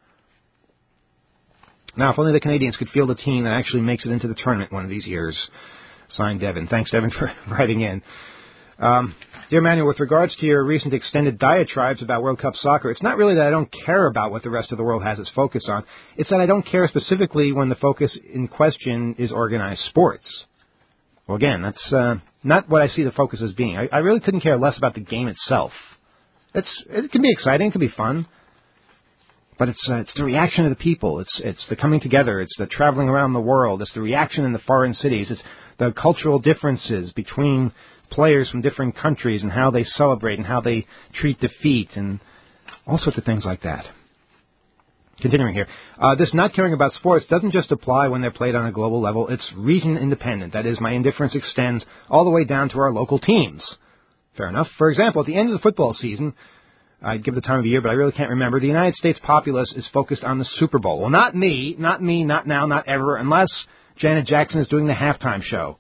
Now, if only the Canadians could field a team that actually makes it into the tournament one of these years. Signed, Devin. Thanks, Devin, for writing in. Um, Dear Manuel, with regards to your recent extended diatribes about World Cup soccer, it's not really that I don't care about what the rest of the world has its focus on. It's that I don't care specifically when the focus in question is organized sports. Well, again, that's uh, not what I see the focus as being. I, I really couldn't care less about the game itself. It's It can be exciting, it can be fun, but it's uh, it's the reaction of the people. It's it's the coming together. It's the traveling around the world. It's the reaction in the foreign cities. It's the cultural differences between players from different countries and how they celebrate and how they treat defeat and all sorts of things like that. Continuing here, uh, this not caring about sports doesn't just apply when they're played on a global level. It's region independent. That is, my indifference extends all the way down to our local teams. Fair enough. For example, at the end of the football season, I'd give the time of the year, but I really can't remember, the United States populace is focused on the Super Bowl. Well, not me, not me, not now, not ever, unless Janet Jackson is doing the halftime show.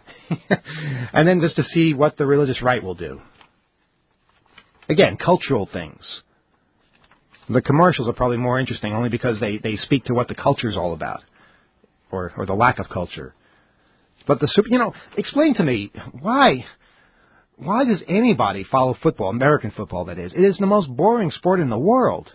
And then just to see what the religious right will do. Again, cultural things. The commercials are probably more interesting only because they, they speak to what the culture's all about, or or the lack of culture. But the super, you know, explain to me, why why does anybody follow football, American football that is? It is the most boring sport in the world.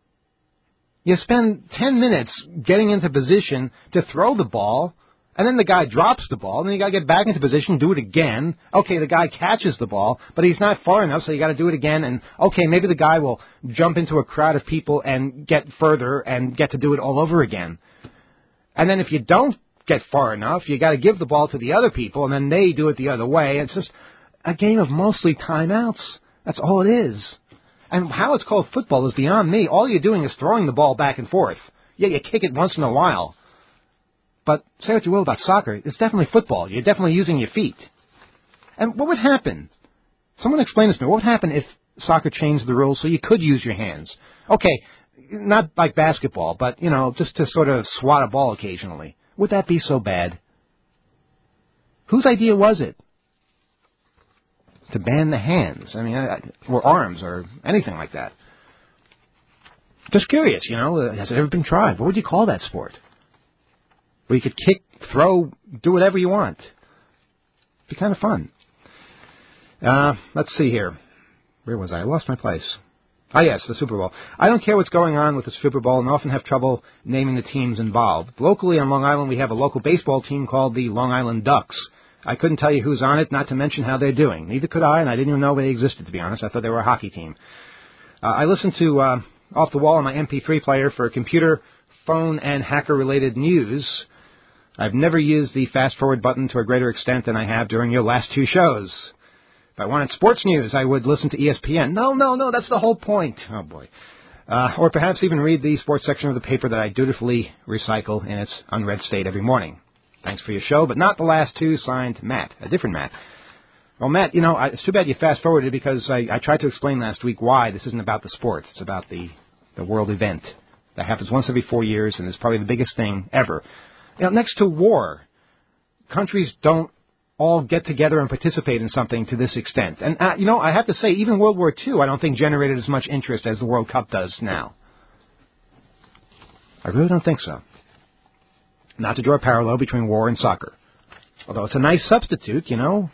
You spend ten minutes getting into position to throw the ball, and then the guy drops the ball, and then you got to get back into position, do it again. Okay, the guy catches the ball, but he's not far enough, so you got to do it again. And okay, maybe the guy will jump into a crowd of people and get further and get to do it all over again. And then if you don't get far enough, you got to give the ball to the other people, and then they do it the other way. It's just a game of mostly timeouts. That's all it is. And how it's called football is beyond me. All you're doing is throwing the ball back and forth. Yeah, you kick it once in a while. But say what you will about soccer, it's definitely football. You're definitely using your feet. And what would happen? Someone explain this to me. What would happen if soccer changed the rules so you could use your hands? Okay, not like basketball, but, you know, just to sort of swat a ball occasionally. Would that be so bad? Whose idea was it? To ban the hands, I mean, or arms, or anything like that. Just curious, you know, has it ever been tried? What would you call that sport? Where you could kick, throw, do whatever you want. It'd be kind of fun. Uh, let's see here. Where was I? I lost my place. Ah, yes, the Super Bowl. I don't care what's going on with the Super Bowl and often have trouble naming the teams involved. Locally on Long Island, we have a local baseball team called the Long Island Ducks. I couldn't tell you who's on it, not to mention how they're doing. Neither could I, and I didn't even know they existed, to be honest. I thought they were a hockey team. Uh, I listen to uh, Off the Wall on my M P three player for computer, phone, and hacker-related news. I've never used the fast-forward button to a greater extent than I have during your last two shows. If I wanted sports news, I would listen to E S P N. No, no, no, that's the whole point. Oh, boy. Uh, or perhaps even read the sports section of the paper that I dutifully recycle in its unread state every morning. Thanks for your show, but not the last two. Signed, Matt. A different Matt. Well, Matt, you know, I, it's too bad you fast-forwarded because I, I tried to explain last week why this isn't about the sports. It's about the, the world event that happens once every four years and is probably the biggest thing ever. You know, next to war, countries don't all get together and participate in something to this extent. And, uh, you know, I have to say, even World War Two, I don't think generated as much interest as the World Cup does now. I really don't think so. Not to draw a parallel between war and soccer. Although it's a nice substitute, you know.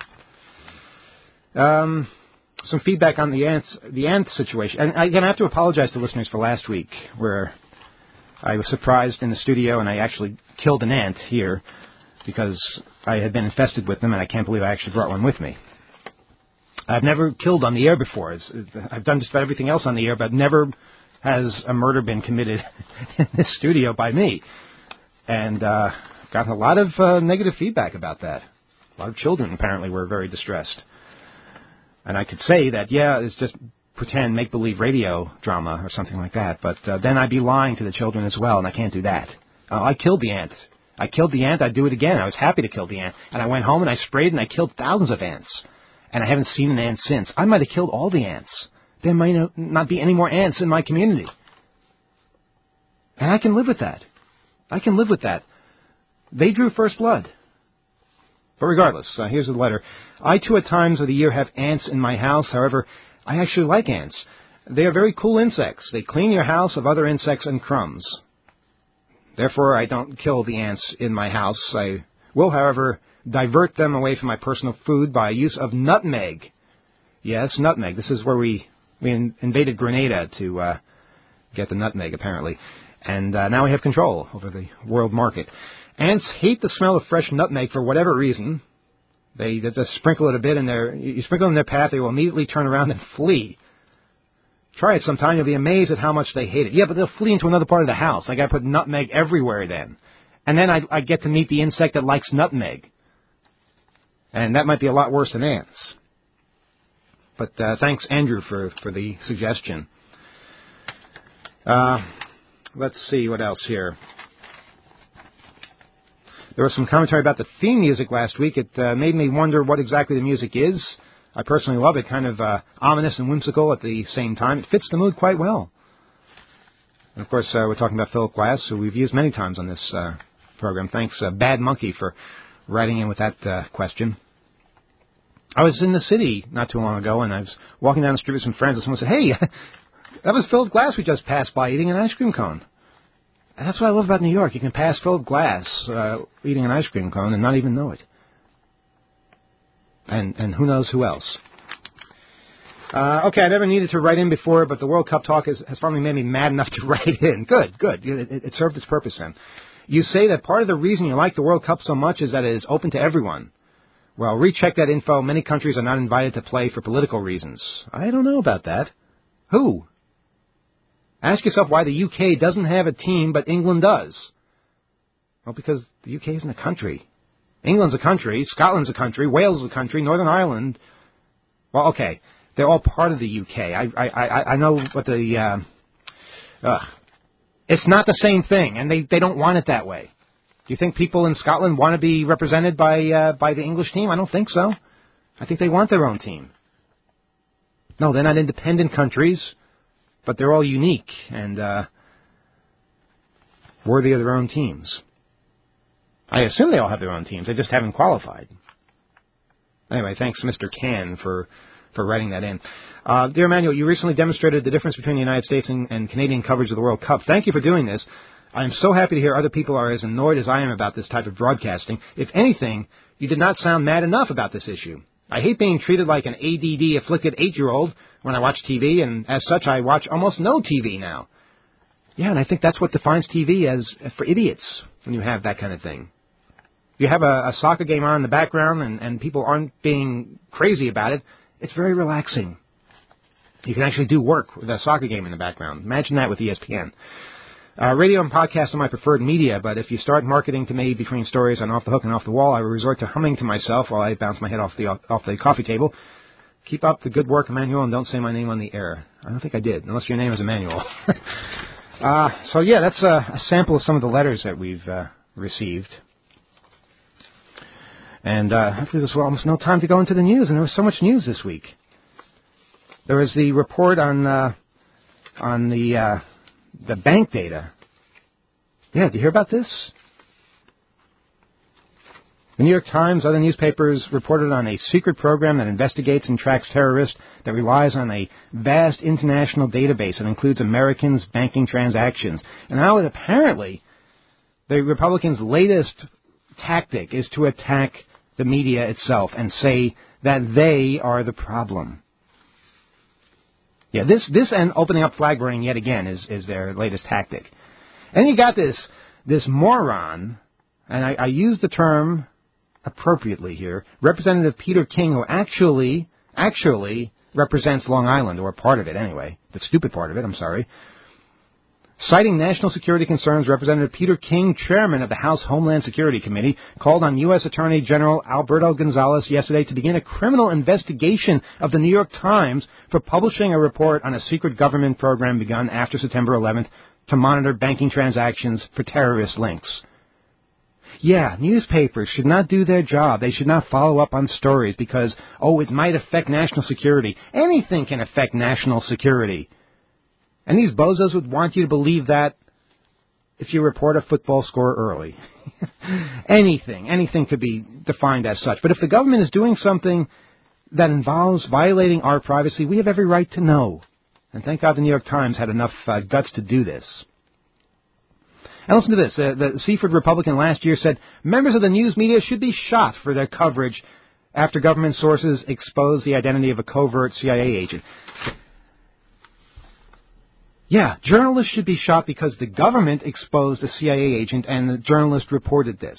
Um, some feedback on the ants, the ant situation. And again, I have to apologize to listeners for last week, where I was surprised in the studio and I actually killed an ant here because I had been infested with them, and I can't believe I actually brought one with me. I've never killed on the air before. It's, I've done just about everything else on the air, but never has a murder been committed in this studio by me. And uh, got a lot of uh, negative feedback about that. A lot of children apparently were very distressed. And I could say that, yeah, it's just pretend make-believe radio drama or something like that, but uh, then I'd be lying to the children as well, and I can't do that. Uh, I killed the ant. I killed the ant. I'd do it again. I was happy to kill the ant. And I went home and I sprayed and I killed thousands of ants. And I haven't seen an ant since. I might have killed all the ants. There might not be any more ants in my community. And I can live with that. I can live with that. They drew first blood. But regardless, uh, here's the letter. I, too, at times of the year have ants in my house. However, I actually like ants. They are very cool insects. They clean your house of other insects and crumbs. Therefore, I don't kill the ants in my house. I will, however, divert them away from my personal food by use of nutmeg. Yes, nutmeg. This is where we, we in, invaded Grenada to uh, get the nutmeg, apparently. And uh, now we have control over the world market. Ants hate the smell of fresh nutmeg for whatever reason. They, they just sprinkle it a bit in their, you sprinkle it in their path, they will immediately turn around and flee. Try it sometime, you'll be amazed at how much they hate it. Yeah, but they'll flee into another part of the house. I got to put nutmeg everywhere then. And then I, I get to meet the insect that likes nutmeg. And that might be a lot worse than ants. But uh, thanks, Andrew, for, for the suggestion. Uh, let's see what else here. There was some commentary about the theme music last week. It uh, made me wonder what exactly the music is. I personally love it, kind of uh, ominous and whimsical at the same time. It fits the mood quite well. And, of course, uh, we're talking about Philip Glass, who we've used many times on this uh, program. Thanks, uh, Bad Monkey, for writing in with that uh, question. I was in the city not too long ago, and I was walking down the street with some friends, and someone said, hey, that was Philip Glass we just passed by eating an ice cream cone. And that's what I love about New York. You can pass Philip Glass uh, eating an ice cream cone and not even know it. And and who knows who else. Uh, okay, I never needed to write in before, but the World Cup talk has, has finally made me mad enough to write in. Good, good. It, it, it served its purpose then. You say that part of the reason you like the World Cup so much is that it is open to everyone. Well, recheck that info. Many countries are not invited to play for political reasons. I don't know about that. Who? Ask yourself why the U K doesn't have a team, but England does. Well, because the U K isn't a country. England's a country, Scotland's a country, Wales is a country, Northern Ireland. Well, okay, they're all part of the U K. I I I, I know what the uh, uh, it's not the same thing, and they, they don't want it that way. Do you think people in Scotland want to be represented by uh, by the English team? I don't think so. I think they want their own team. No, they're not independent countries, but they're all unique and uh, worthy of their own teams. I assume they all have their own teams. They just haven't qualified. Anyway, thanks, Mister Can, for, for writing that in. Uh, dear Emmanuel, you recently demonstrated the difference between the United States and, and Canadian coverage of the World Cup. Thank you for doing this. I am so happy to hear other people are as annoyed as I am about this type of broadcasting. If anything, you did not sound mad enough about this issue. I hate being treated like an A D D-afflicted eight-year-old when I watch T V, and as such, I watch almost no T V now. Yeah, and I think that's what defines T V as for idiots, when you have that kind of thing. You have a, a soccer game on in the background and, and people aren't being crazy about it, it's very relaxing. You can actually do work with a soccer game in the background. Imagine that with E S P N. Uh, radio and podcast are my preferred media, but if you start marketing to me between stories on Off the Hook and Off the Wall, I will resort to humming to myself while I bounce my head off the off the coffee table. Keep up the good work, Emmanuel, and don't say my name on the air. I don't think I did, unless your name is Emmanuel. uh, so, yeah, that's a, a sample of some of the letters that we've uh, received. And uh, hopefully there's almost no time to go into the news, and there was so much news this week. There was the report on uh, on the uh, the bank data. Yeah, did you hear about this? The New York Times, other newspapers reported on a secret program that investigates and tracks terrorists that relies on a vast international database that includes Americans' banking transactions. And now apparently the Republicans' latest tactic is to attack the media itself and say that they are the problem. Yeah, this this and opening up flag burning yet again is, is their latest tactic. And you got this this moron, and I, I use the term appropriately here, Representative Peter King, who actually actually represents Long Island, or part of it anyway, the stupid part of it, I'm sorry. Citing national security concerns, Representative Peter King, chairman of the House Homeland Security Committee, called on U S Attorney General Alberto Gonzales yesterday to begin a criminal investigation of the New York Times for publishing a report on a secret government program begun after September eleventh to monitor banking transactions for terrorist links. Yeah, newspapers should not do their job. They should not follow up on stories because, oh, it might affect national security. Anything can affect national security. And these bozos would want you to believe that if you report a football score early. anything, anything could be defined as such. But if the government is doing something that involves violating our privacy, we have every right to know. And thank God the New York Times had enough uh, guts to do this. And listen to this. Uh, the Seaford Republican last year said members of the news media should be shot for their coverage after government sources exposed the identity of a covert C I A agent. Yeah, journalists should be shot because the government exposed a C I A agent and the journalist reported this.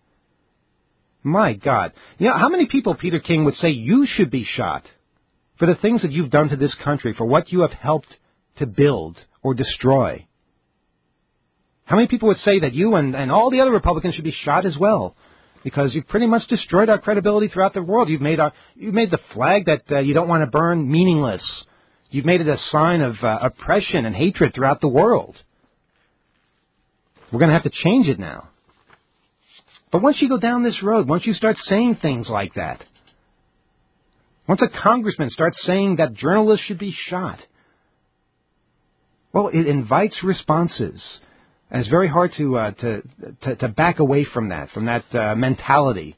My God. You know, how many people, Peter King, would say you should be shot for the things that you've done to this country, for what you have helped to build or destroy? How many people would say that you and, and all the other Republicans should be shot as well? Because you've pretty much destroyed our credibility throughout the world. You've made our, you've made the flag that uh, you don't want to burn meaningless. You've made it a sign of uh, oppression and hatred throughout the world. We're going to have to change it now. But once you go down this road, once you start saying things like that, once a congressman starts saying that journalists should be shot, well, it invites responses. And it's very hard to, uh, to, to, to back away from that, from that uh, mentality.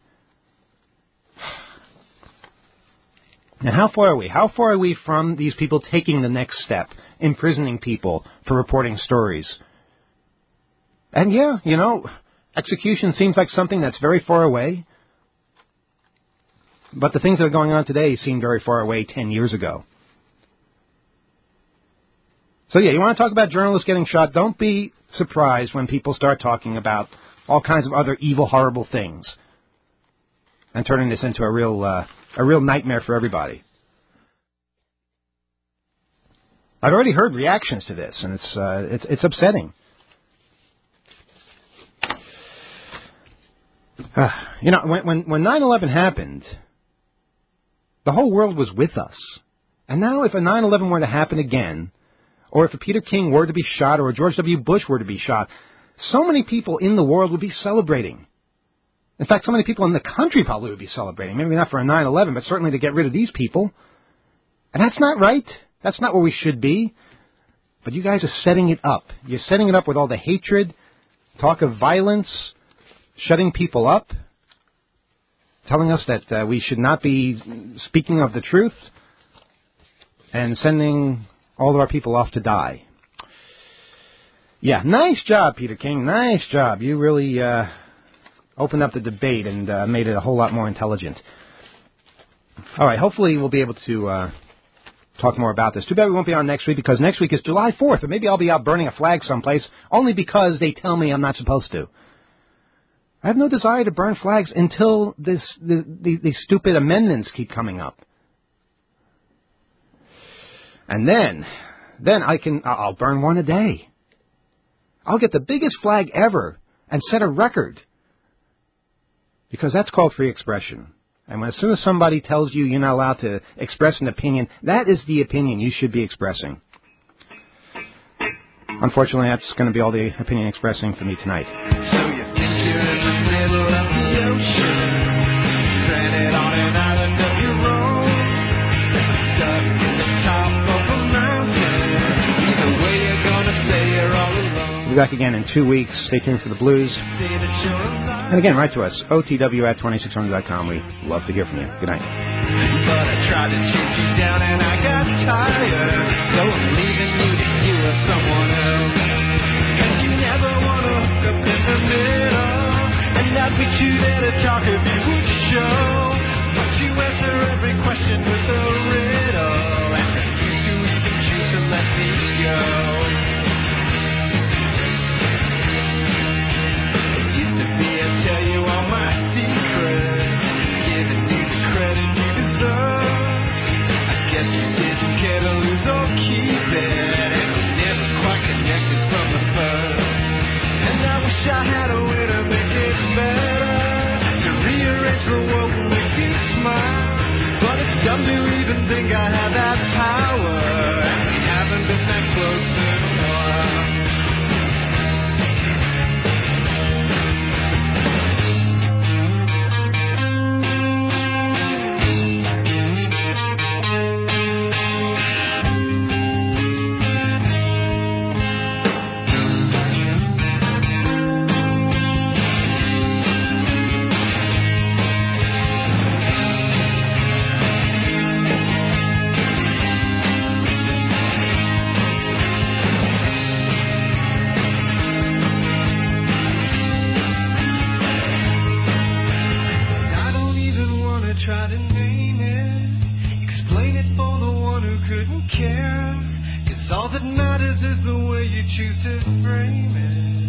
And how far are we? How far are we from these people taking the next step, imprisoning people for reporting stories? And yeah, you know, execution seems like something that's very far away. But the things that are going on today seem very far away ten years ago. So yeah, you want to talk about journalists getting shot? Don't be surprised when people start talking about all kinds of other evil, horrible things and turning this into a real, uh, a real nightmare for everybody. I've already heard reactions to this, and it's uh, it's, it's upsetting. Uh, you know, when when when nine eleven happened, the whole world was with us. And now if a nine eleven were to happen again, or if a Peter King were to be shot, or a George W. Bush were to be shot, so many people in the world would be celebrating. In fact, so many people in the country probably would be celebrating. Maybe not for a nine eleven, but certainly to get rid of these people. And that's not right. That's not where we should be. But you guys are setting it up. You're setting it up with all the hatred, talk of violence, shutting people up, telling us that uh, we should not be speaking of the truth, and sending all of our people off to die. Yeah, nice job, Peter King. Nice job. You really uh, opened up the debate and uh, made it a whole lot more intelligent. All right, hopefully we'll be able to uh, talk more about this. Too bad we won't be on next week, because next week is July fourth, and maybe I'll be out burning a flag someplace, only because they tell me I'm not supposed to. I have no desire to burn flags until this the, the, these stupid amendments keep coming up. And then, then I can, I'll burn one a day. I'll get the biggest flag ever and set a record. Because that's called free expression. And when, as soon as somebody tells you you're not allowed to express an opinion, that is the opinion you should be expressing. Unfortunately, that's going to be all the opinion expressing for me tonight. So you think you're in the middle of the ocean, stranded on an island of your own, stuck in the top of a mountain. Either way, you're gonna say you're all alone. We'll be back again in two weeks. Stay tuned for the blues. And again, write to us, O T W at twenty-six hundred dot com. We love to hear from you. Good night. But I tried to chase you down and I got tired, so I'm leaving you to you or someone else. Cause you never want to hook up in the middle, and I'd be too there to talk if you would show. But you answer every question with a riddle, and refuse to even choose to let me go. It used to be I'd tell you all my secrets, giving you the credit you deserve. I guess you didn't care to lose or keep it, and we never quite connected from the first. And I wish I had a way to make it better, to rearrange the world. this is the way you choose to frame it.